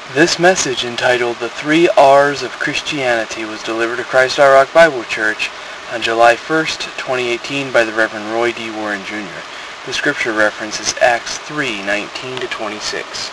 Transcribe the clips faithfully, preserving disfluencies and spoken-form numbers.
This message, entitled The Three R's of Christianity, was delivered to Christ Our Rock Bible Church on July first, twenty eighteen by the Reverend Roy D. Warren, Junior The scripture reference is Acts three, nineteen to twenty-six.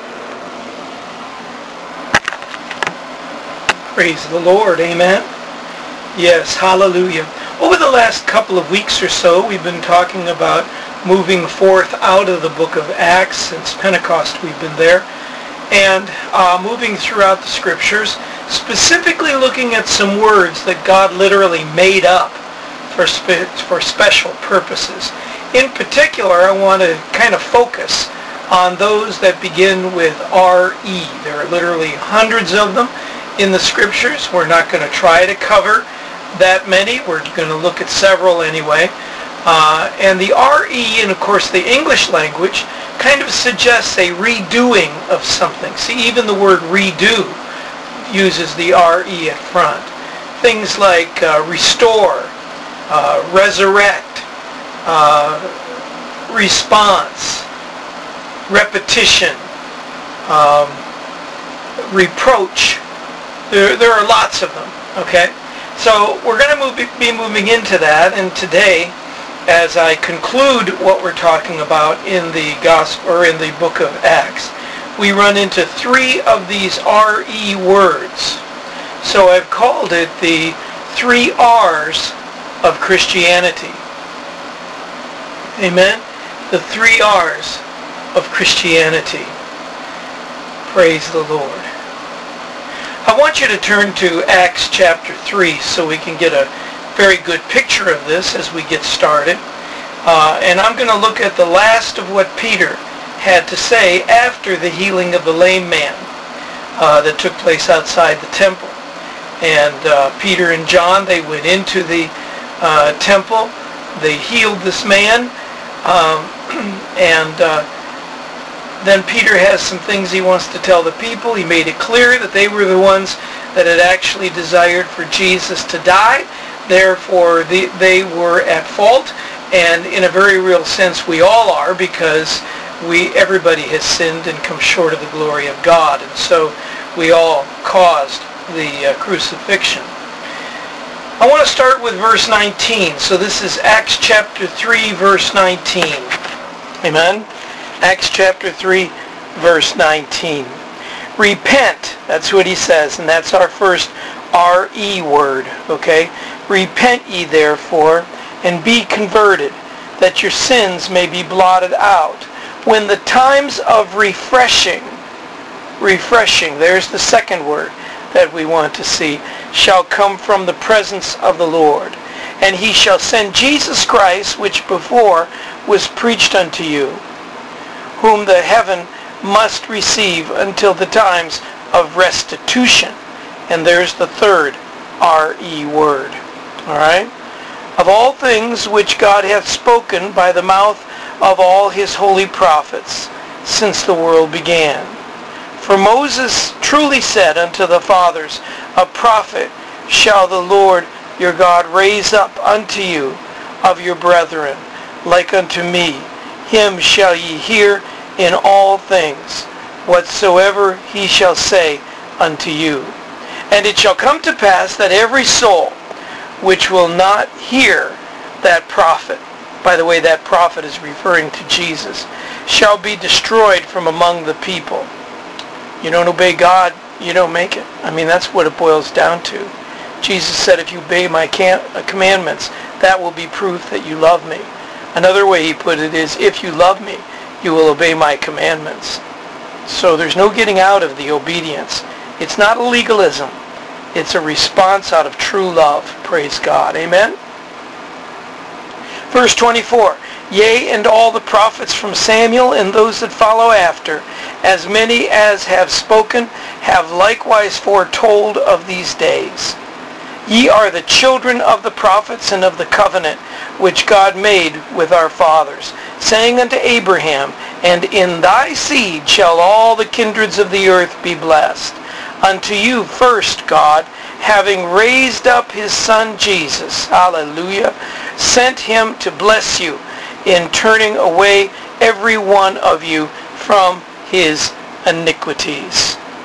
Praise the Lord, amen. Yes, hallelujah. Over the last couple of weeks or so, we've been talking about moving forth out of the book of Acts. Since Pentecost we've been there. And uh, moving throughout the scriptures, specifically looking at some words that God literally made up for, spe- for special purposes. In particular, I want to kind of focus on those that begin with R E. There are literally hundreds of them in the scriptures. We're not going to try to cover that many. We're going to look at several anyway. Uh, and the R E, and of course the English language, kind of suggests a redoing of something. See, even the word redo uses the R E at front. Things like uh, restore, uh, resurrect, uh, response, repetition, um, reproach. There, there are lots of them, okay? So we're going to move, be moving into that, and today, as I conclude what we're talking about in the gospel or in the book of Acts, we run into three of these R E words. So I've called it the three R's of Christianity. Amen? The three R's of Christianity. Praise the Lord. I want you to turn to Acts chapter three so we can get a very good picture of this as we get started. Uh, and I'm going to look at the last of what Peter had to say after the healing of the lame man uh, that took place outside the temple. And uh, Peter and John, they went into the uh, temple. They healed this man. Um, and uh, then Peter has some things he wants to tell the people. He made it clear that they were the ones that had actually desired for Jesus to die. Therefore, the, they were at fault, and in a very real sense, we all are, because we everybody has sinned and come short of the glory of God, and so we all caused the uh, crucifixion. I want to start with verse nineteen. So this is Acts chapter three, verse nineteen. Amen? Acts chapter three, verse nineteen. Repent, that's what he says, and that's our first R E word, okay? Repent ye therefore, and be converted, that your sins may be blotted out, when the times of refreshing, refreshing, there's the second word that we want to see, shall come from the presence of the Lord. And he shall send Jesus Christ, which before was preached unto you, whom the heaven must receive until the times of restitution. And there's the third R E word. All right? Of all things which God hath spoken by the mouth of all his holy prophets since the world began. For Moses truly said unto the fathers, a prophet shall the Lord your God raise up unto you of your brethren, like unto me. Him shall ye hear in all things, whatsoever he shall say unto you. And it shall come to pass that every soul which will not hear that prophet, by the way, that prophet is referring to Jesus, shall be destroyed from among the people. You don't obey God, you don't make it. I mean, that's what it boils down to. Jesus said, if you obey my commandments, that will be proof that you love me. Another way he put it is, if you love me, you will obey my commandments. So there's no getting out of the obedience. It's not a legalism. It's a response out of true love. Praise God. Amen? Verse twenty-four. Yea, and all the prophets from Samuel and those that follow after, as many as have spoken, have likewise foretold of these days. Ye are the children of the prophets and of the covenant which God made with our fathers, saying unto Abraham, and in thy seed shall all the kindreds of the earth be blessed. Unto you first God, having raised up his Son Jesus, hallelujah, sent him to bless you in turning away every one of you from his iniquities.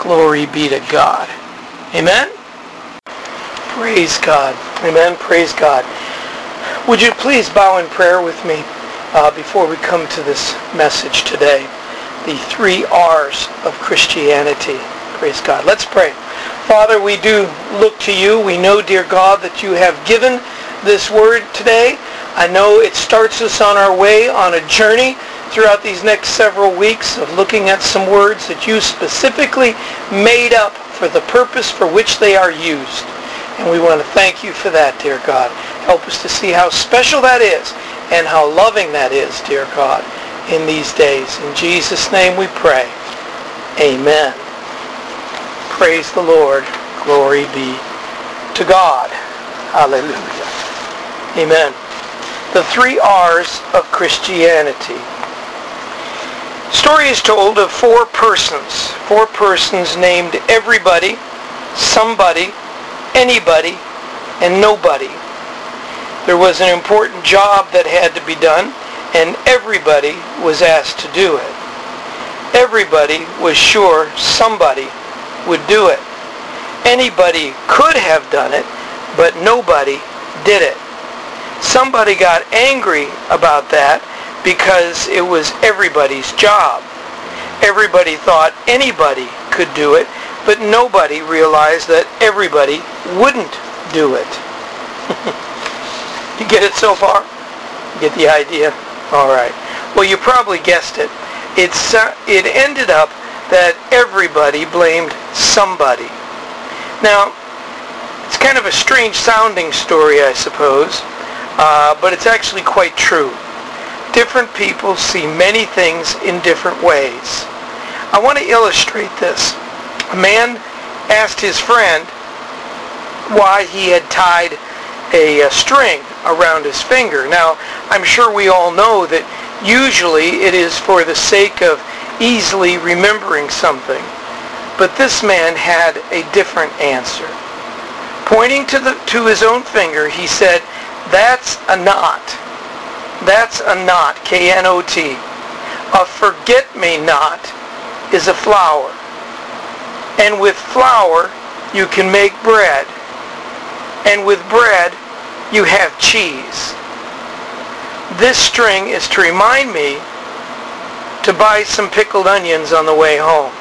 Glory be to God. Amen? Praise God. Amen. Praise God. Would you please bow in prayer with me uh, before we come to this message today? The three R's of Christianity. Praise God. Let's pray. Father, we do look to you. We know, dear God, that you have given this word today. I know it starts us on our way on a journey throughout these next several weeks of looking at some words that you specifically made up for the purpose for which they are used. And we want to thank you for that, dear God. Help us to see how special that is and how loving that is, dear God, in these days. In Jesus' name we pray. Amen. Praise the Lord. Glory be to God. Hallelujah. Amen. The three R's of Christianity. Story is told of four persons. Four persons named everybody, somebody, anybody, and nobody. There was an important job that had to be done, and everybody was asked to do it. Everybody was sure somebody would do it. Anybody could have done it, but nobody did it. Somebody got angry about that because it was everybody's job. Everybody thought anybody could do it, but nobody realized that everybody wouldn't do it. You get it so far? Get the idea? All right. Well, you probably guessed it. It's, uh, it ended up that everybody blamed somebody. Now, it's kind of a strange sounding story, I suppose, uh, but it's actually quite true. Different people see many things in different ways. I want to illustrate this. A man asked his friend why he had tied a, a string around his finger. Now, I'm sure we all know that usually it is for the sake of easily remembering something. But this man had a different answer. Pointing to, the, to his own finger, he said, "That's a knot. That's a knot, K N O T. A forget-me-not is a flour. And with flour, you can make bread. And with bread, you have cheese. This string is to remind me to buy some pickled onions on the way home."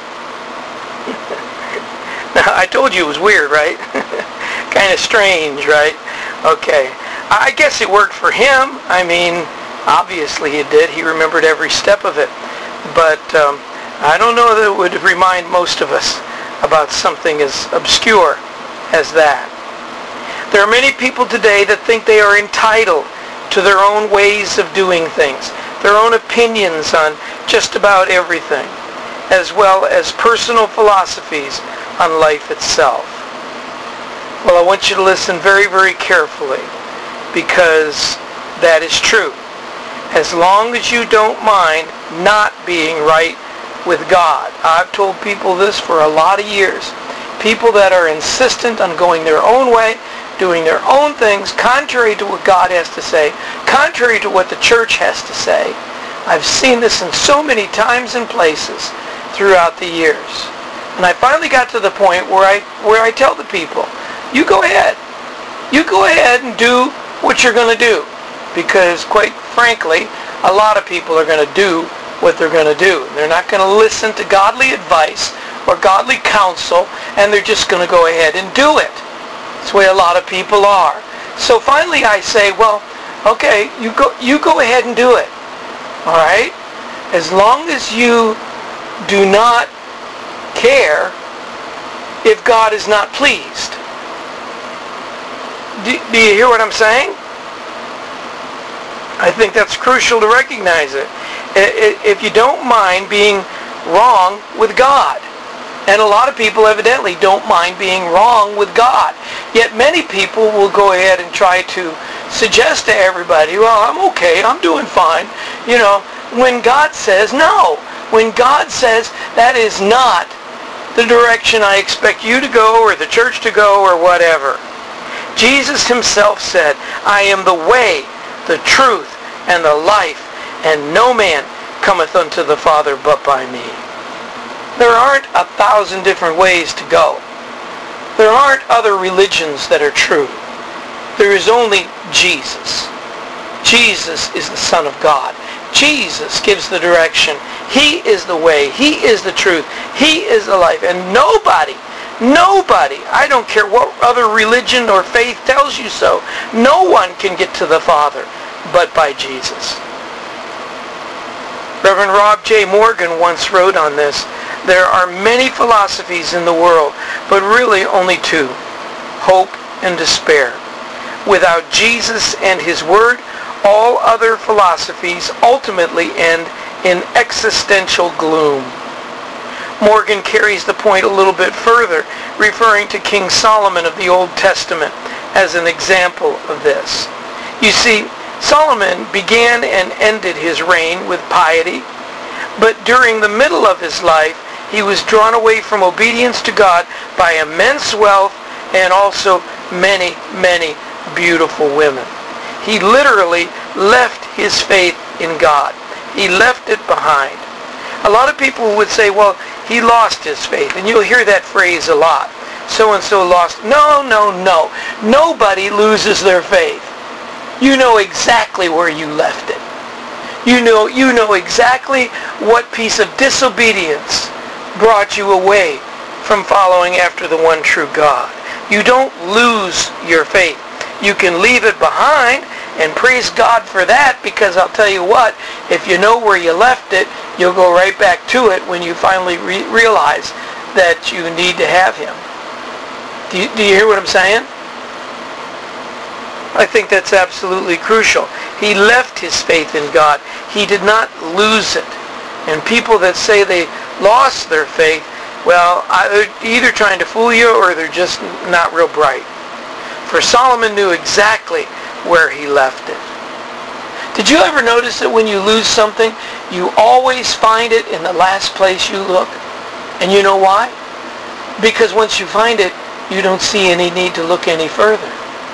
Now, I told you it was weird, right? Kind of strange, right? Okay. I guess it worked for him. I mean, obviously it did. He remembered every step of it. But um, I don't know that it would remind most of us about something as obscure as that. There are many people today that think they are entitled to their own ways of doing things, their own opinions on just about everything, as well as personal philosophies on life itself. Well, I want you to listen very, very carefully, because that is true. As long as you don't mind not being right with God. I've told people this for a lot of years. People that are insistent on going their own way, doing their own things, contrary to what God has to say, contrary to what the church has to say. I've seen this in so many times and places throughout the years. And I finally got to the point where I where I tell the people, you go ahead. You go ahead and do what you're going to do. Because quite frankly, a lot of people are going to do what they're going to do. They're not going to listen to godly advice or godly counsel, and they're just going to go ahead and do it. That's the way a lot of people are. So finally I say, well, okay, you go, you go ahead and do it. All right? As long as you do not care if God is not pleased. Do, do you hear what I'm saying? I think that's crucial to recognize it. If you don't mind being wrong with God. And a lot of people evidently don't mind being wrong with God. Yet many people will go ahead and try to suggest to everybody, well, I'm okay, I'm doing fine. You know, when God says no. When God says that is not the direction I expect you to go or the church to go or whatever. Jesus himself said, I am the way, the truth, and the life, and no man cometh unto the Father but by me. There aren't a thousand different ways to go. There aren't other religions that are true. There is only Jesus. Jesus is the Son of God. Jesus gives the direction. He is the way. He is the truth. He is the life. And nobody, nobody, I don't care what other religion or faith tells you so, no one can get to the Father but by Jesus. Reverend Rob J. Morgan once wrote on this, there are many philosophies in the world, but really only two, hope and despair. Without Jesus and His Word, all other philosophies ultimately end in existential gloom. Morgan carries the point a little bit further, referring to King Solomon of the Old Testament as an example of this. You see, Solomon began and ended his reign with piety, but during the middle of his life, he was drawn away from obedience to God by immense wealth and also many, many beautiful women. He literally left his faith in God. He left it behind. A lot of people would say, well, he lost his faith. And you'll hear that phrase a lot. So-and-so lost. No, no, no. Nobody loses their faith. You know exactly where you left it. You know, you know exactly what piece of disobedience brought you away from following after the one true God. You don't lose your faith. You can leave it behind and praise God for that, because I'll tell you what, if you know where you left it, you'll go right back to it when you finally re- realize that you need to have Him. Do you, do you hear what I'm saying? I think that's absolutely crucial. He left his faith in God. He did not lose it. And people that say they lost their faith, well, they're either trying to fool you or they're just not real bright. For Solomon knew exactly where he left it. Did you ever notice that when you lose something, you always find it in the last place you look? And you know why? Because once you find it, you don't see any need to look any further.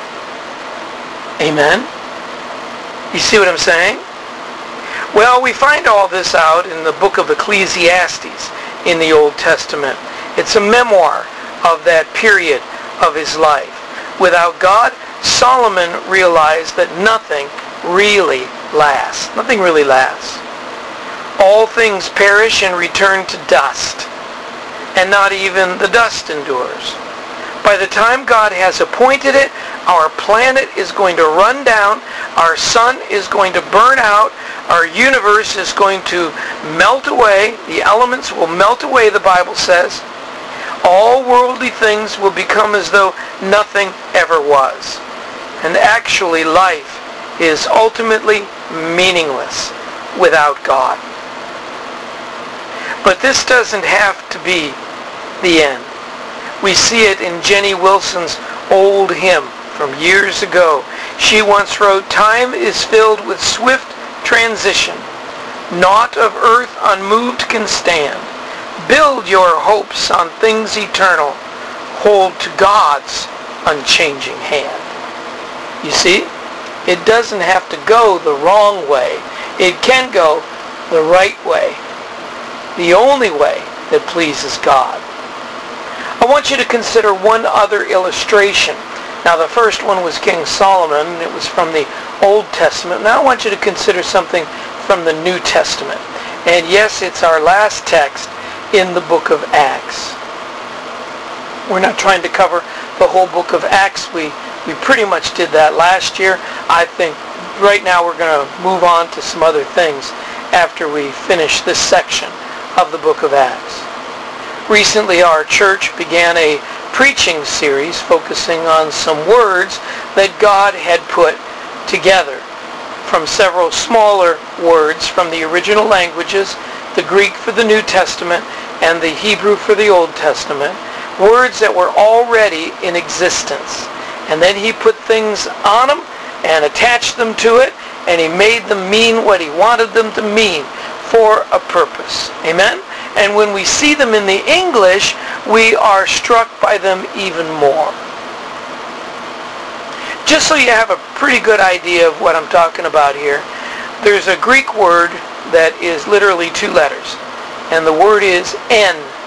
Amen? You see what I'm saying? Well, we find all this out in the book of Ecclesiastes in the Old Testament. It's a memoir of that period of his life. Without God, Solomon realized that nothing really lasts. Nothing really lasts. All things perish and return to dust, and not even the dust endures. By the time God has appointed it, our planet is going to run down, our sun is going to burn out, our universe is going to melt away, the elements will melt away, the Bible says. All worldly things will become as though nothing ever was. And actually, life is ultimately meaningless without God. But this doesn't have to be the end. We see it in Jenny Wilson's old hymn from years ago. She once wrote, "Time is filled with swift transition. Naught of earth unmoved can stand. Build your hopes on things eternal. Hold to God's unchanging hand." You see, it doesn't have to go the wrong way. It can go the right way. The only way that pleases God. I want you to consider one other illustration. Now, the first one was King Solomon. It was from the Old Testament. Now I want you to consider something from the New Testament. And yes, it's our last text in the book of Acts. We're not trying to cover the whole book of Acts. We, we pretty much did that last year. I think right now we're going to move on to some other things after we finish this section of the book of Acts. Recently, our church began a preaching series focusing on some words that God had put together from several smaller words from the original languages, the Greek for the New Testament and the Hebrew for the Old Testament, words that were already in existence. And then he put things on them and attached them to it, and he made them mean what he wanted them to mean for a purpose. Amen? And when we see them in the English, we are struck by them even more. Just so you have a pretty good idea of what I'm talking about here, there's a Greek word that is literally two letters. And the word is en.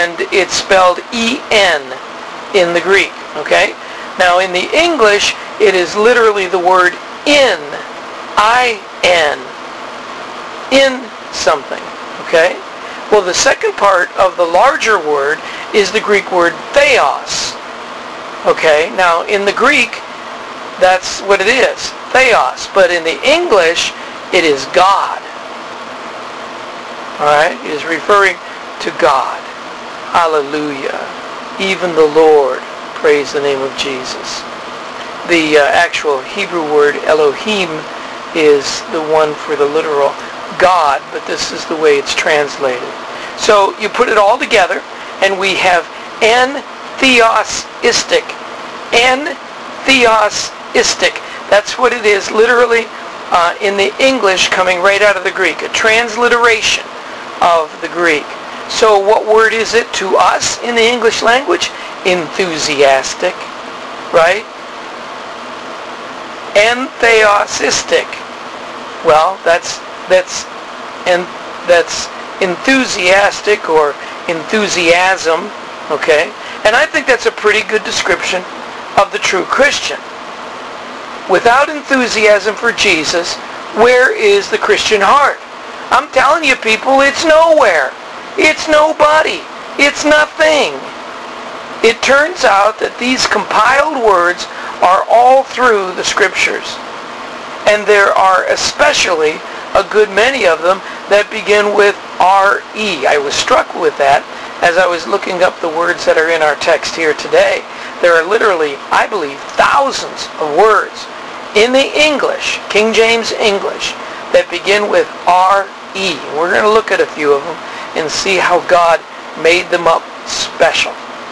and it's spelled E N in the Greek, okay? Now in the English, it is literally the word in, I N, in something, okay? Well, the second part of the larger word is the Greek word theos, okay? Now in the Greek, that's what it is, theos, but in the English, it is God. All right? It is referring to God. Hallelujah. Even the Lord. Praise the name of Jesus. The uh, actual Hebrew word Elohim is the one for the literal God, but this is the way it's translated. So you put it all together, and we have en-theos-istic. En-theos-istic. That's what it is literally uh, in the English, coming right out of the Greek. A transliteration of the Greek. So what word is it to us in the English language? Enthusiastic, right? Entheosistic. Well, that's that's and that's enthusiastic or enthusiasm, okay? And I think that's a pretty good description of the true Christian. Without enthusiasm for Jesus, where is the Christian heart? I'm telling you people, it's nowhere. It's nobody. It's nothing. It turns out that these compiled words are all through the Scriptures. And there are especially a good many of them that begin with R E. I was struck with that as I was looking up the words that are in our text here today. There are literally, I believe, thousands of words in the English, King James English, that begin with R E. We're going to look at a few of them and see how God made them up special.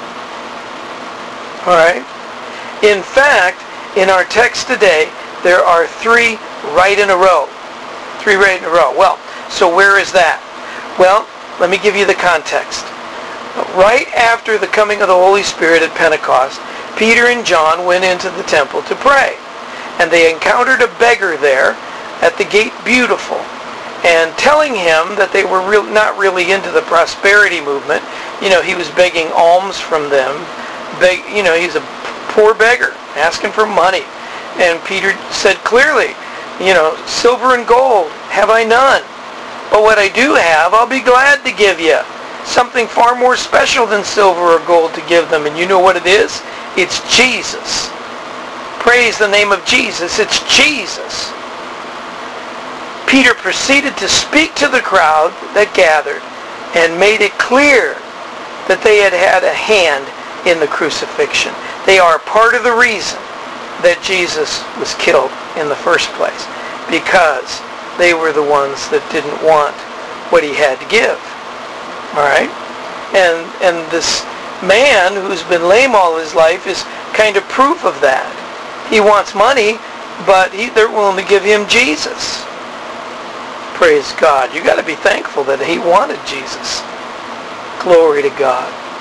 All right? In fact, in our text today, there are three right in a row. Three right in a row. Well, so where is that? Well, let me give you the context. Right after the coming of the Holy Spirit at Pentecost, Peter and John went into the temple to pray. And they encountered a beggar there at the gate Beautiful, and telling him that they were real, not really into the prosperity movement. You know, he was begging alms from them. Beg, you know, he's a poor beggar, asking for money. And Peter said clearly, you know, silver and gold have I none. But what I do have, I'll be glad to give you. Something far more special than silver or gold to give them. And you know what it is? It's Jesus. Praise the name of Jesus. It's Jesus. Peter proceeded to speak to the crowd that gathered and made it clear that they had had a hand in the crucifixion. They are part of the reason that Jesus was killed in the first place, because they were the ones that didn't want what he had to give. All right? And, and this man who's been lame all his life is kind of proof of that. He wants money, but he, they're willing to give him Jesus. Praise God. You got to be thankful that he wanted Jesus. Glory to God.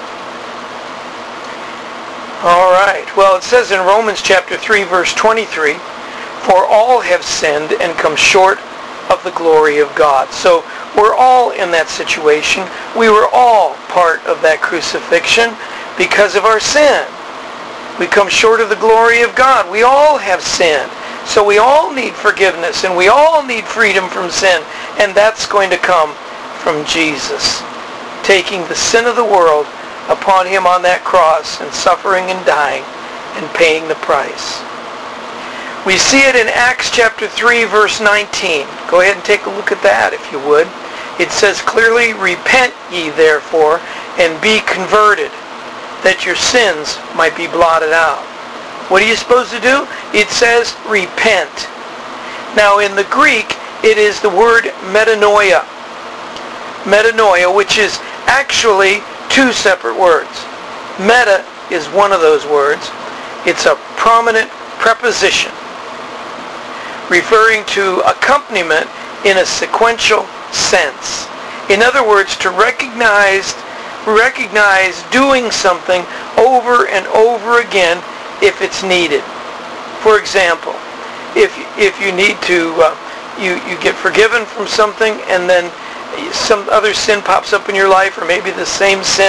All right. Well, it says in Romans chapter three, verse twenty-three, "For all have sinned and come short of the glory of God." So we're all in that situation. We were all part of that crucifixion because of our sin. We come short of the glory of God. We all have sinned. So we all need forgiveness, and we all need freedom from sin. And that's going to come from Jesus, taking the sin of the world upon him on that cross and suffering and dying and paying the price. We see it in Acts chapter three, verse nineteen. Go ahead and take a look at that if you would. It says clearly, "Repent ye therefore, and be converted, that your sins might be blotted out." What are you supposed to do? It says repent. Now in the Greek, it is the word metanoia. Metanoia, which is actually two separate words. Meta is one of those words. It's a prominent preposition referring to accompaniment in a sequential sense. In other words, to recognize, recognize doing something over and over again if it's needed. For example, if if you need to, uh, you, you get forgiven from something, and then some other sin pops up in your life, or maybe the same sin,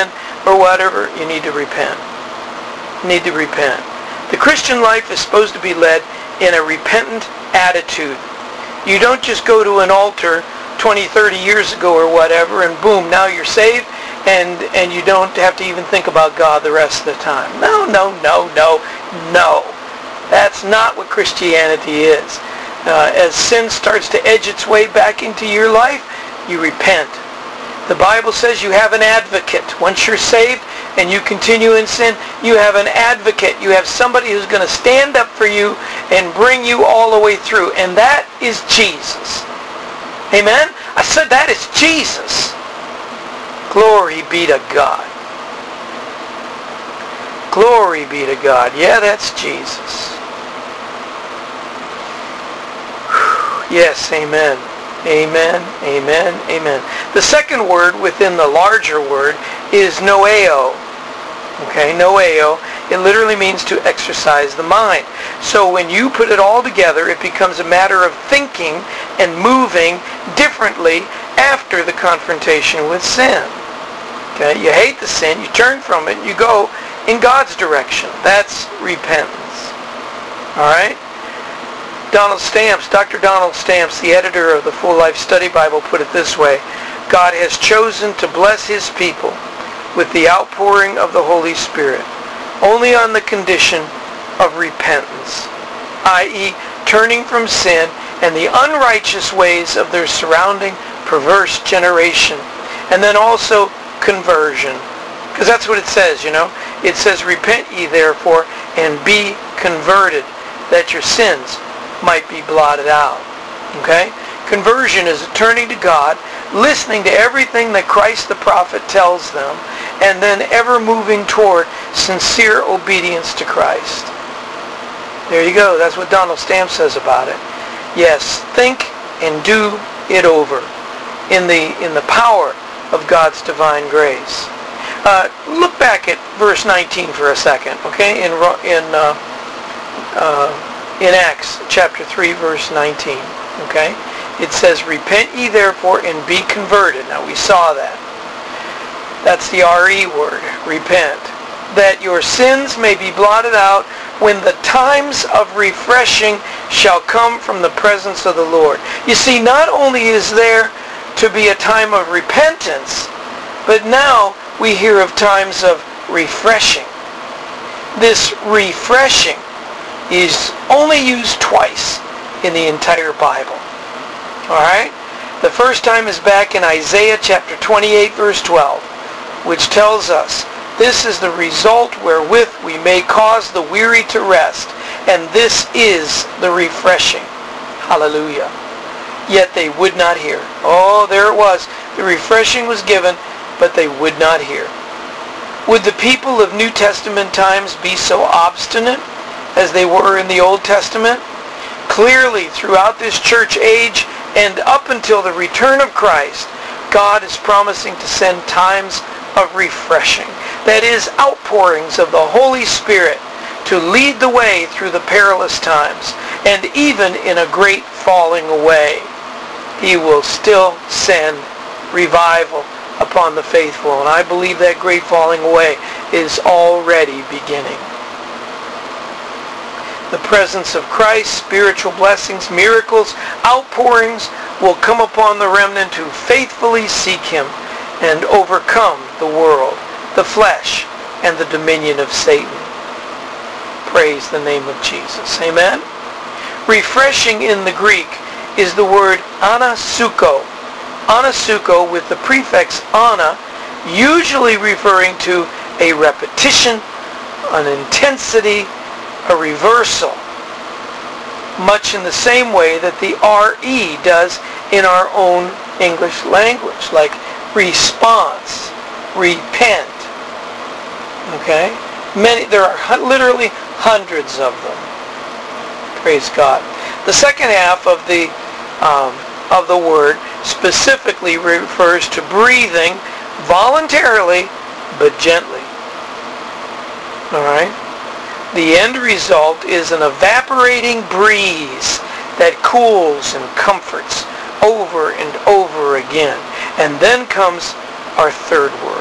or whatever, you need to repent. You need to repent. The Christian life is supposed to be led in a repentant attitude. You don't just go to an altar twenty, thirty years ago or whatever, and boom, now you're saved, and, and you don't have to even think about God the rest of the time. No, no, no, no, no. That's not what Christianity is. Uh, as sin starts to edge its way back into your life, you repent. The Bible says you have an advocate. Once you're saved and you continue in sin, you have an advocate. You have somebody who's going to stand up for you and bring you all the way through. And that is Jesus. Amen? I said that is Jesus. Glory be to God. Glory be to God. Yeah, that's Jesus. Yes, amen. Amen, amen, amen. The second word within the larger word is noeo. Okay, noeo. It literally means to exercise the mind. So when you put it all together, it becomes a matter of thinking and moving differently after the confrontation with sin. Okay, you hate the sin, you turn from it, you go in God's direction. That's repentance. All right? Donald Stamps, Doctor Donald Stamps, the editor of the Full Life Study Bible, put it this way: God has chosen to bless his people with the outpouring of the Holy Spirit only on the condition of repentance, that is turning from sin and the unrighteous ways of their surrounding perverse generation, and then also conversion. Because that's what it says, you know. It says, repent ye therefore and be converted, that your sins might be blotted out. Okay? Conversion is turning to God, listening to everything that Christ the prophet tells them, and then ever moving toward sincere obedience to Christ. There you go. That's what Donald Stamps says about it. Yes, think and do it over in the in the power of God's divine grace. Uh, look back at verse nineteen for a second, okay? In in uh, uh, in Acts chapter three, verse nineteen, okay? It says, repent ye therefore and be converted. Now we saw that. That's the R E word, repent. That your sins may be blotted out when the times of refreshing shall come from the presence of the Lord. You see, not only is there to be a time of repentance, but now we hear of times of refreshing. This refreshing is only used twice in the entire Bible. Alright? The first time is back in Isaiah chapter twenty-eight, verse twelve, which tells us, this is the result wherewith we may cause the weary to rest, and this is the refreshing. Hallelujah. Yet they would not hear. Oh, there it was. The refreshing was given, but they would not hear. Would the people of New Testament times be so obstinate as they were in the Old Testament? Clearly, throughout this church age and up until the return of Christ, God is promising to send times of refreshing. That is, outpourings of the Holy Spirit to lead the way through the perilous times. And even in a great falling away, he will still send revival upon the faithful. And I believe that great falling away is already beginning. The presence of Christ, spiritual blessings, miracles, outpourings will come upon the remnant who faithfully seek him and overcome the world, the flesh, and the dominion of Satan. Praise the name of Jesus. Amen? Refreshing in the Greek is the word anasuko. Anasuko with the prefix ana, usually referring to a repetition, an intensity, a reversal, much in the same way that the R E does in our own English language, like response, repent. Okay? Many, there are literally hundreds of them. Praise God. The second half of the um, of the word specifically refers to breathing voluntarily but gently. All right? The end result is an evaporating breeze that cools and comforts over and over again. And then comes our third word,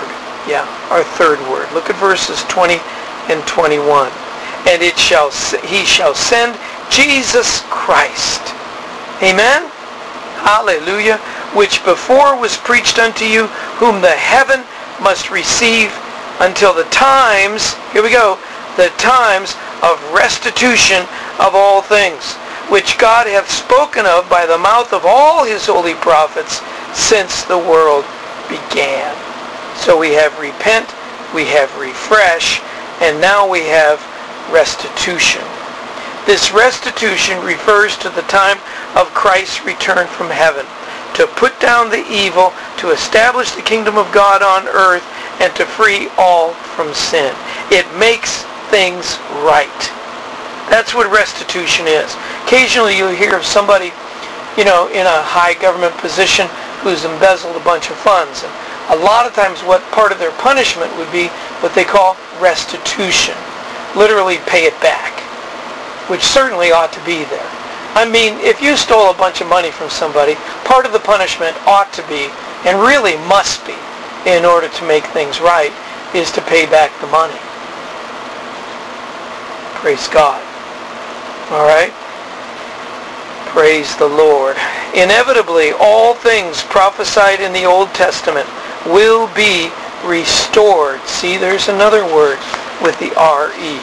Yeah, our third word. Look at verses twenty and twenty-one. And it shall he shall send Jesus Christ. Amen? Hallelujah. Which before was preached unto you, whom the heaven must receive until the times, here we go, the times of restitution of all things, which God hath spoken of by the mouth of all his holy prophets since the world began. So we have repent, we have refresh, and now we have restitution. This restitution refers to the time of Christ's return from heaven, to put down the evil, to establish the kingdom of God on earth, and to free all from sin. It makes things right. That's what restitution is. Occasionally you'll hear of somebody, you know, in a high government position who's embezzled a bunch of funds. And a lot of times what part of their punishment would be what they call restitution. Literally pay it back, which certainly ought to be there. I mean, if you stole a bunch of money from somebody, part of the punishment ought to be, and really must be, in order to make things right, is to pay back the money. Praise God. All right? Praise the Lord. Inevitably, all things prophesied in the Old Testament will be restored. See, there's another word with the R E.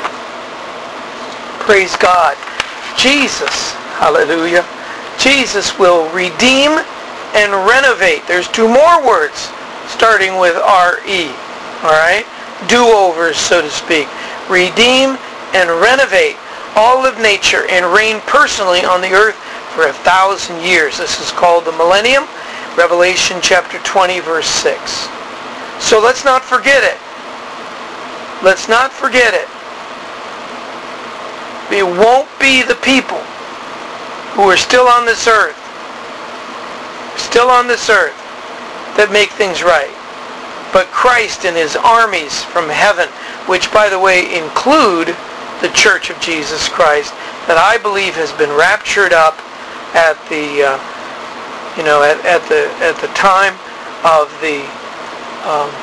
Praise God. Jesus, hallelujah, Jesus will redeem and renovate. There's two more words starting with R E. All right? Do-overs, so to speak. Redeem and renovate all of nature and reign personally on the earth for a thousand years. This is called the millennium. Revelation chapter twenty, verse six. So let's not forget it. Let's not forget it. It won't be the people who are still on this earth, still on this earth, that make things right, but Christ and his armies from heaven, which, by the way, include the Church of Jesus Christ, that I believe has been raptured up at the, uh, you know, at, at the at the time of the, um,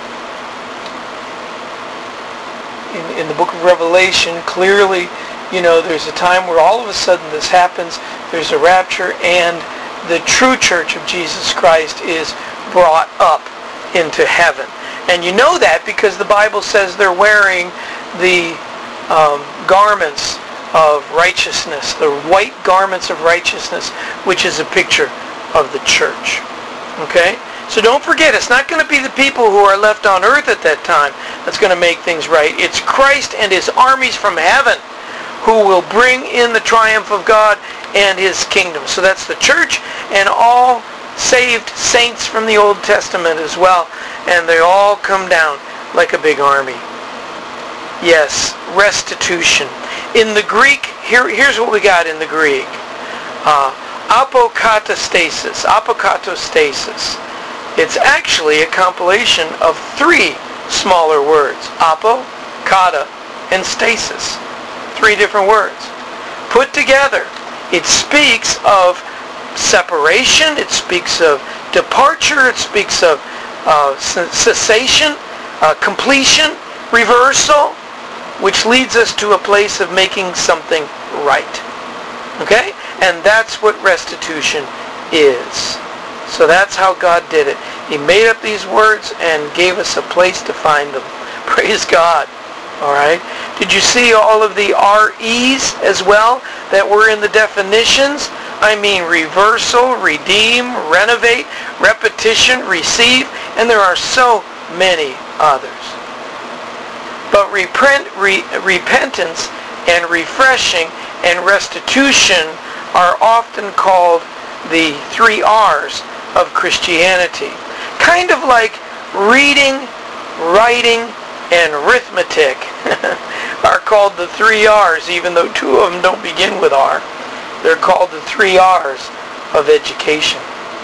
in, in the book of Revelation, clearly, you know, there's a time where all of a sudden this happens, there's a rapture, and the true Church of Jesus Christ is brought up into heaven. And you know that because the Bible says they're wearing the um, garments of righteousness, the white garments of righteousness, which is a picture of the church. Okay? So don't forget, it's not going to be the people who are left on earth at that time that's going to make things right. It's Christ and his armies from heaven who will bring in the triumph of God and his kingdom. So that's the church and all saved saints from the Old Testament as well. And they all come down like a big army. Yes, restitution. In the Greek, here, here's what we got in the Greek. Uh, apokatastasis. Apokatastasis. It's actually a compilation of three smaller words. Apo, kata, and stasis. Three different words. Put together, it speaks of separation, it speaks of departure, it speaks of uh, cessation, uh, completion, reversal, which leads us to a place of making something right. Okay? And that's what restitution is. So that's how God did it. He made up these words and gave us a place to find them. Praise God. All right. Did you see all of the R Es as well that were in the definitions? I mean reversal, redeem, renovate, repetition, receive, and there are so many others. But repent, re, repentance and refreshing and restitution are often called the three R's of Christianity. Kind of like reading, writing, and arithmetic are called the three R's, even though two of them don't begin with R. They're called the three R's of education.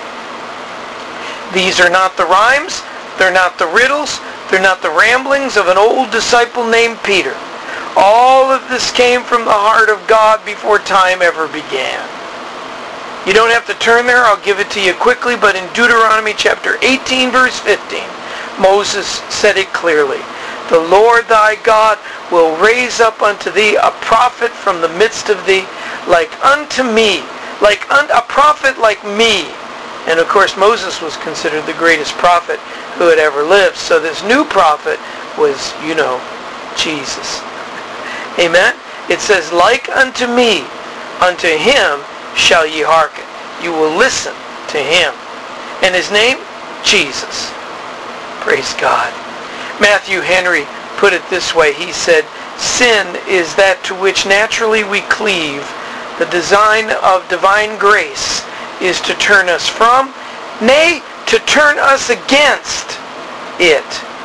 These are not the rhymes, they're not the riddles, they're not the ramblings of an old disciple named Peter. All of this came from the heart of God before time ever began. You don't have to turn there, I'll give it to you quickly, but in Deuteronomy chapter eighteen, verse fifteen, Moses said it clearly. The Lord thy God will raise up unto thee a prophet from the midst of thee, like unto me, like un- a prophet like me. And of course Moses was considered the greatest prophet who had ever lived. So this new prophet was, you know, Jesus. Amen? It says, like unto me, unto him shall ye hearken. You will listen to him. And his name? Jesus. Praise God. Matthew Henry put it this way. He said, sin is that to which naturally we cleave. The design of divine grace is to turn us from, nay, to turn us against it,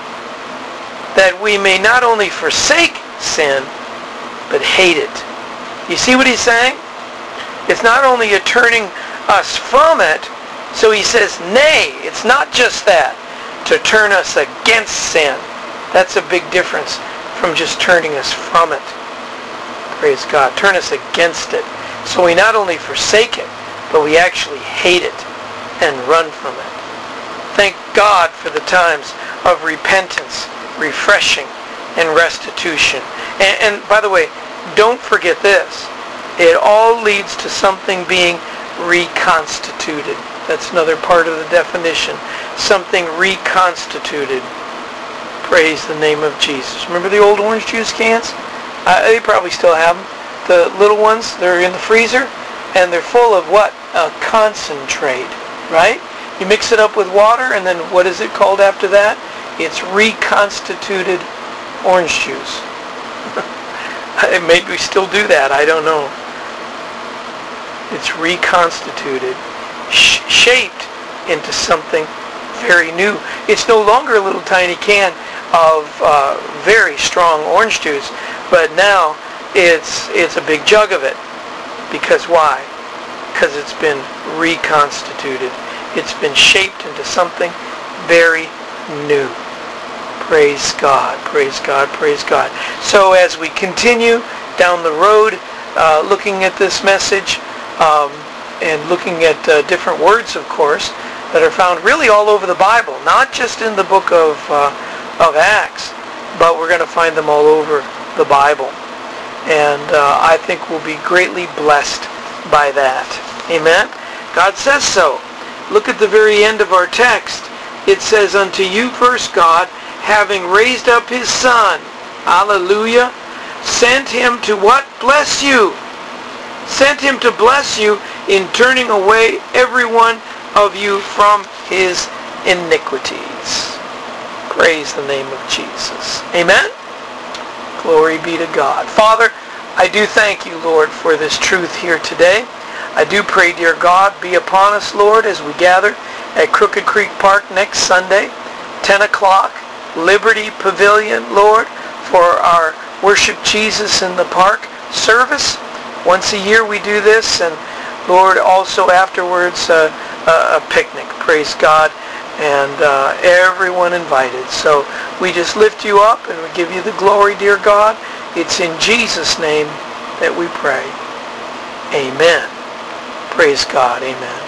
that we may not only forsake sin, but hate it. You see what he's saying? It's not only a turning us from it, so he says, nay, it's not just that, to turn us against sin. That's a big difference from just turning us from it. Praise God. Turn us against it. So we not only forsake it, but we actually hate it and run from it. Thank God for the times of repentance, refreshing, and restitution. And, and by the way, don't forget this. It all leads to something being reconstituted. That's another part of the definition. Something reconstituted. Praise the name of Jesus. Remember the old orange juice cans? Uh, they probably still have them. The little ones, they're in the freezer, and they're full of what? A concentrate, right? You mix it up with water, and then what is it called after that? It's reconstituted orange juice. Maybe we still do that. I don't know. It's reconstituted, sh- shaped into something very new. It's no longer a little tiny can of uh, very strong orange juice, but now it's it's a big jug of it. Because why? Because it's been reconstituted. It's been shaped into something very new. Praise God, praise God, praise God. So as we continue down the road, uh, looking at this message, um, and looking at uh, different words, of course, that are found really all over the Bible, not just in the book of, uh, of Acts, but we're going to find them all over the Bible. And uh, I think we'll be greatly blessed by that. Amen? God says so. Look at the very end of our text. It says, unto you first God, having raised up his Son, hallelujah, sent him to what? Bless you. Sent him to bless you in turning away every one of you from his iniquities. Praise the name of Jesus. Amen? Glory be to God. Father, I do thank you, Lord, for this truth here today. I do pray, dear God, be upon us, Lord, as we gather at Crooked Creek Park next Sunday, ten o'clock, Liberty Pavilion, Lord, for our Worship Jesus in the Park service. Once a year we do this, and Lord, also afterwards uh, a picnic. Praise God. And uh, everyone invited. So we just lift you up and we give you the glory, dear God. It's in Jesus' name that we pray. Amen. Praise God. Amen.